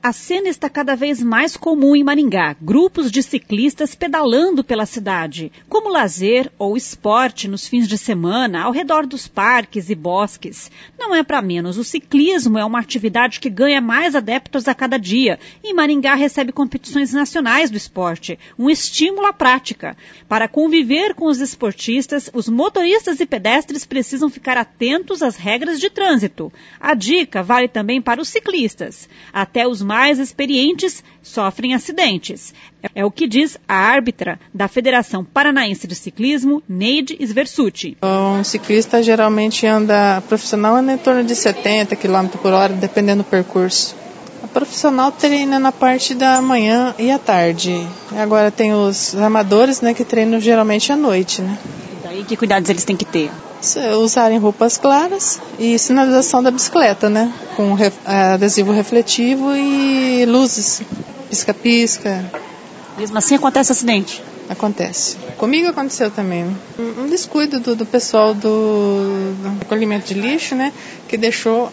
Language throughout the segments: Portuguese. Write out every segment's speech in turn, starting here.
A cena está cada vez mais comum em Maringá, grupos de ciclistas pedalando pela cidade, como lazer ou esporte nos fins de semana, ao redor dos parques e bosques. Não é para menos, o ciclismo é uma atividade que ganha mais adeptos a cada dia, e Maringá recebe competições nacionais do esporte, um estímulo à prática. Para conviver com os esportistas, os motoristas e pedestres precisam ficar atentos às regras de trânsito. A dica vale também para os ciclistas. Até os mais experientes sofrem acidentes. É o que diz a árbitra da Federação Paranaense de Ciclismo, Neide Sversuti. Um ciclista geralmente profissional anda em torno de 70 km por hora, dependendo do percurso. A profissional treina na parte da manhã e à tarde. Agora tem os amadores, que treinam geralmente à noite, E daí que cuidados eles têm que ter? Usarem roupas claras e sinalização da bicicleta, com adesivo refletivo e luzes, pisca-pisca. Mesmo assim acontece acidente? Acontece. Comigo aconteceu também. Um descuido do pessoal do recolhimento de lixo, que deixou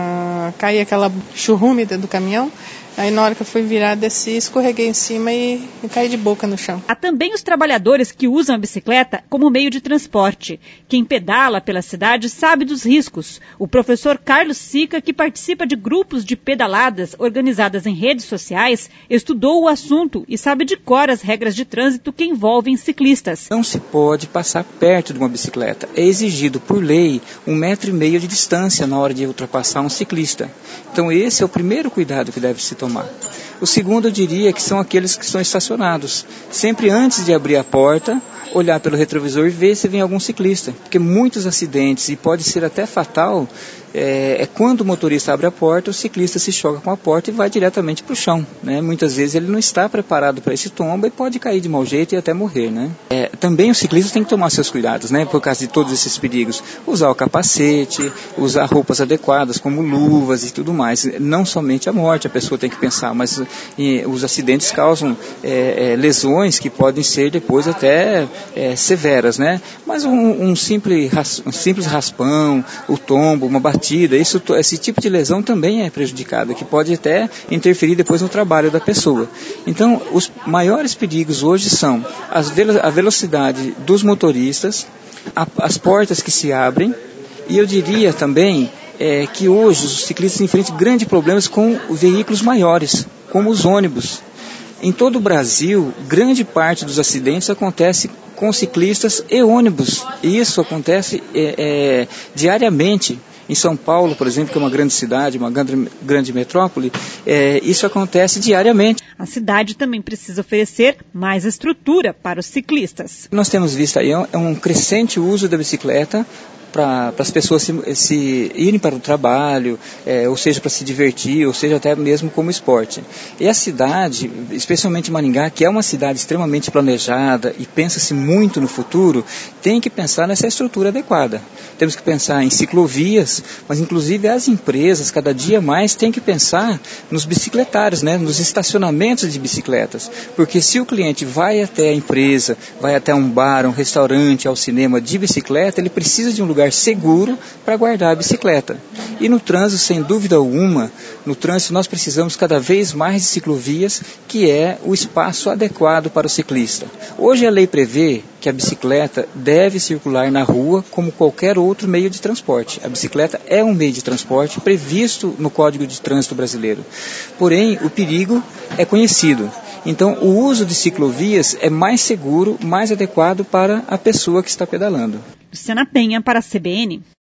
cair aquela churrume do caminhão. Aí na hora que eu fui virar, desci, escorreguei em cima e caí de boca no chão. Há também os trabalhadores que usam a bicicleta como meio de transporte. Quem pedala pela cidade sabe dos riscos. O professor Carlos Sica, que participa de grupos de pedaladas organizadas em redes sociais, estudou o assunto e sabe de cor as regras de trânsito que envolvem ciclistas. Não se pode passar perto de uma bicicleta. É exigido por lei 1,5 metro de distância na hora de ultrapassar um ciclista. Então esse é o primeiro cuidado que deve se tomar. O segundo, eu diria, que são aqueles que estão estacionados. Sempre antes de abrir a porta, olhar pelo retrovisor e ver se vem algum ciclista. Porque muitos acidentes, e pode ser até fatal, quando o motorista abre a porta, o ciclista se choca com a porta e vai diretamente para o chão. Muitas vezes ele não está preparado para esse tombo e pode cair de mau jeito e até morrer. Também o ciclista tem que tomar seus cuidados, por causa de todos esses perigos. Usar o capacete, usar roupas adequadas, como luvas e tudo mais. Não somente a morte, a pessoa tem que pensar, mas os acidentes causam lesões que podem ser depois até severas. Mas um simples raspão, o tombo, uma batida, esse tipo de lesão também é prejudicado, que pode até interferir depois no trabalho da pessoa. Então, os maiores perigos hoje são a velocidade dos motoristas, as portas que se abrem, e eu diria também que hoje os ciclistas enfrentam grandes problemas com veículos maiores, como os ônibus. Em todo o Brasil, grande parte dos acidentes acontece com ciclistas e ônibus. E isso acontece diariamente. Em São Paulo, por exemplo, que é uma grande cidade, uma grande metrópole, isso acontece diariamente. A cidade também precisa oferecer mais estrutura para os ciclistas. Nós temos visto aí um crescente uso da bicicleta para as pessoas se irem para o trabalho, ou seja, para se divertir, ou seja, até mesmo como esporte. E a cidade, especialmente Maringá, que é uma cidade extremamente planejada e pensa-se muito no futuro, tem que pensar nessa estrutura adequada. Temos que pensar em ciclovias, mas inclusive as empresas, cada dia mais, têm que pensar nos bicicletários, nos estacionamentos de bicicletas. Porque se o cliente vai até a empresa, vai até um bar, um restaurante, ao cinema de bicicleta, ele precisa de um lugar seguro para guardar a bicicleta. E no trânsito, sem dúvida alguma, nós precisamos cada vez mais de ciclovias, que é o espaço adequado para o ciclista. Hoje a lei prevê que a bicicleta deve circular na rua como qualquer outro meio de transporte. A bicicleta é um meio de transporte previsto no Código de Trânsito Brasileiro. Porém, o perigo é conhecido. Então, o uso de ciclovias é mais seguro, mais adequado para a pessoa que está pedalando. Luciana Penha para a CBN.